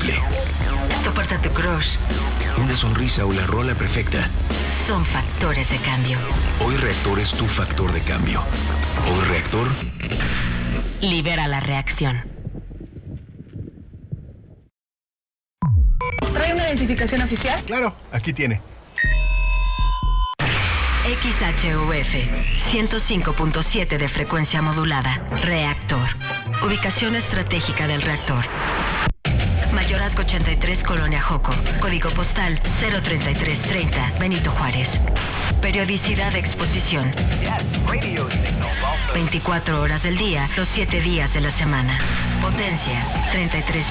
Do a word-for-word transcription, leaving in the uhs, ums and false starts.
imposible. Toparte a tu crush. Una sonrisa o la rola perfecta. Son factores de cambio. Hoy Reactor es tu factor de cambio. Hoy Reactor libera la reacción. ¿Trae una identificación oficial? Claro, aquí tiene. X H U F ciento cinco punto siete de frecuencia modulada. Reactor. Ubicación estratégica del reactor. Mayorazgo ochenta y tres, Colonia Joco. Código postal cero treinta y tres treinta, Benito Juárez. Periodicidad de exposición. veinticuatro horas del día, los siete días de la semana. Potencia treinta y tres